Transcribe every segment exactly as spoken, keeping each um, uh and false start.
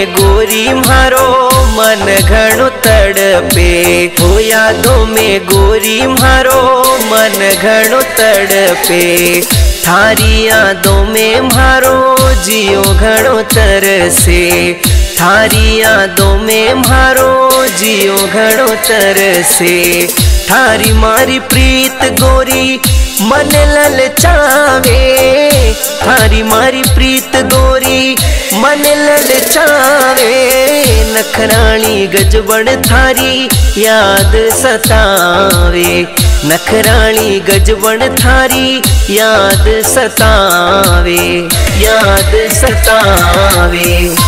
में गोरी मारो मन घणो तड़पे, हो यादों में गोरी मारो मन घणो तड़पे। थारी यादों में मारो जियो घणो तरसे, थारी यादों में मारो जियो घणो तरसे। थारी मारी प्रीत गोरी मन ललचावे, थारी मारी प्रीत गोरी मन ललचावे। नखराणी गजबन थारी याद सतावे, नखराणी गजबन थारी याद सतावे, याद सतावे।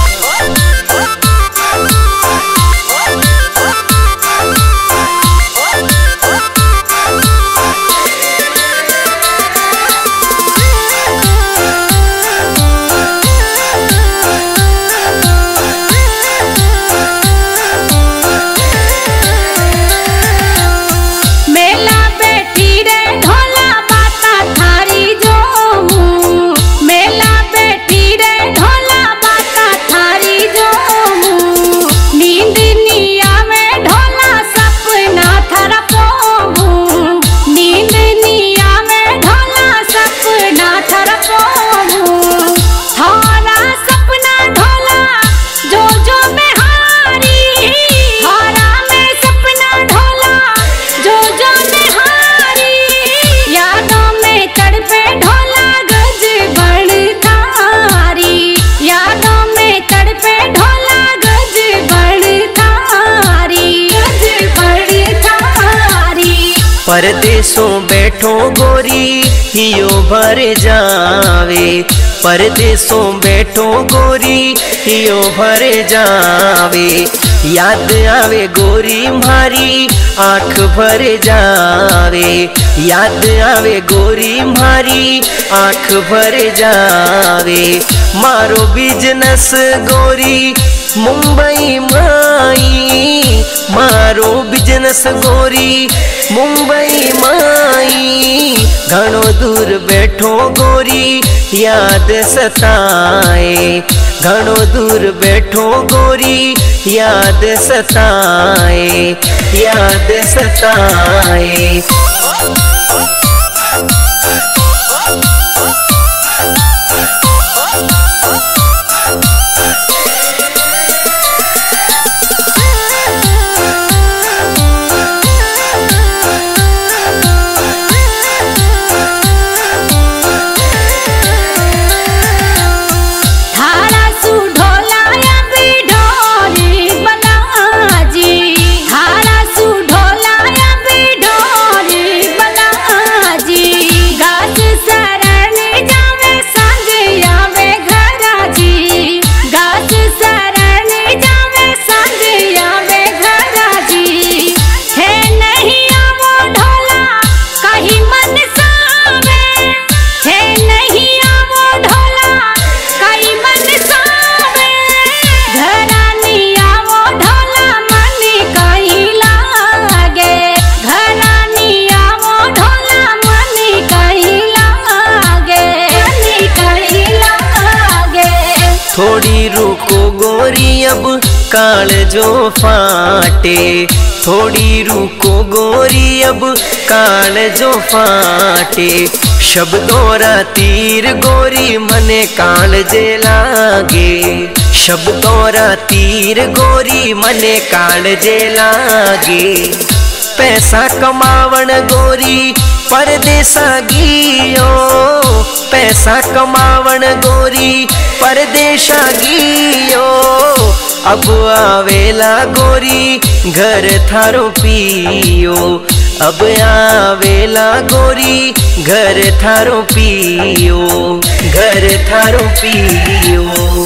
परदेसों बैठो गोरी हियो भर जावे, परदेसों बैठो गोरी हियो भर जावे। याद आवे गोरी मारी आँख भर जावे, याद आवे गोरी मारी आँख भर जावे। मारो बिजनेस गोरी मुंबई माई, मारो बिजनेस गोरी मुंबई माई। घणो दूर बैठो गोरी याद सताए, घणो दूर बैठो गोरी याद सताए, याद सताए। थोड़ी रुको गोरी अब काल जो फाटे, थोड़ी रुको गोरी अब काल जो फाटे। शब्दों रा तीर गोरी मने काल जे लागे, शब्दों रा तीर गोरी मने काल जे लागे। पैसा कमावण गोरी परदेसा गियो, पैसा कमावण गोरी परदेसा गियो। अब आवेला गोरी घर थारो पियो, अब आवेला गोरी घर थारो पियो, घर थारो पियो।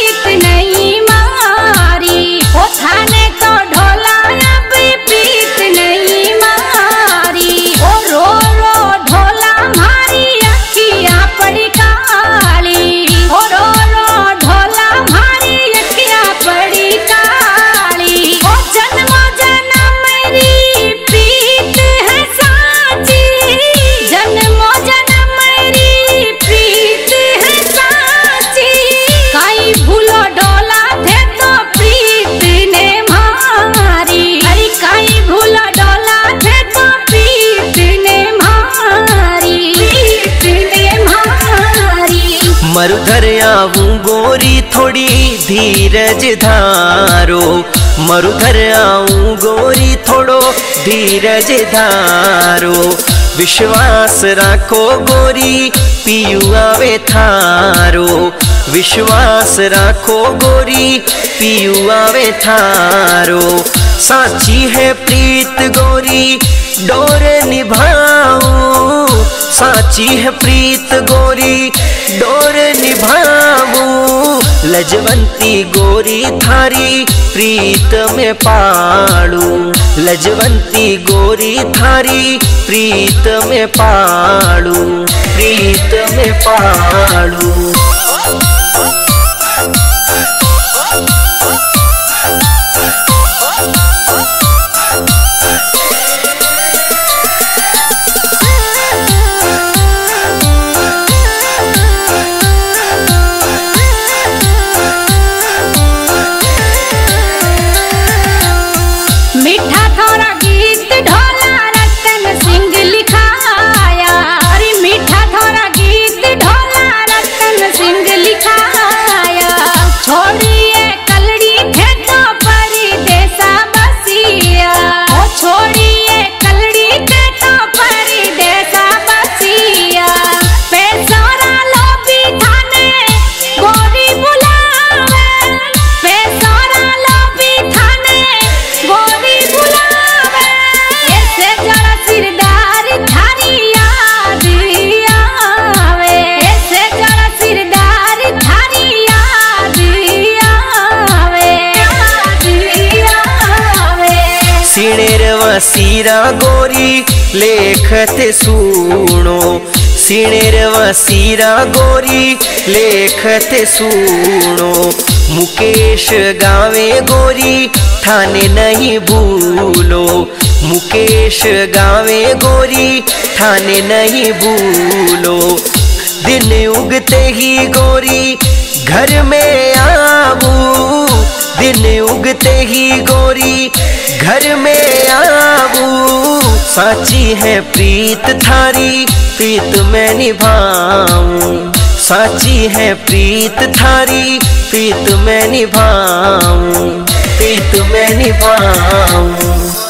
थाने तो ढोला अब पीत मरुधर आऊं गोरी थोड़ी धीरज धारो, मरुधर आऊं गोरी थोड़ो धीरज धारो। विश्वास राखो गोरी पियू आवे थारो, विश्वास राखो गोरी पियू आवे थारो। साची है प्रीत गोरी डोर निभाऊं, साची है प्रीत गोरी डोर निभाऊं। लजवंती गोरी थारी प्रीत में पाड़ू, लजवंती गोरी थारी प्रीत में पाड़ू, प्रीत में पाड़ू। मीठा थोड़ा गीत ढोला रतन सिंह लिखाया, अरे मीठा थोड़ा गीत ढोला रतन सिंह लिखाया। छोड़िए कलड़ी थे तो परदेसा बसिया, ओ छोड़िए कलड़ी थे तो परदेसा बसिया। पैसोरा लोभी थाने गोरी बुलावे, पैसोरा लोभी थाने गोरी बुलावे। ऐसे जरा सिरदार थारी याद आवे, ऐसे जरा सिरदार थारी याद आवे, याद आवे। सिणेर वसीरा गोरी लेखते सुनो, सिणेर वसीरा गोरी लेखते सुनो। मुकेश गावे गोरी थाने नहीं भूलो, मुकेश गावे गोरी थाने नहीं भूलो। दिन उगते ही गोरी घर में आऊं, दिन उगते ही गोरी घर में आऊं। साची है प्रीत थारी प्रीत में निभाऊं, साची है प्रीत थारी प्रीत में निभाऊं, प्रीत में निभाऊं।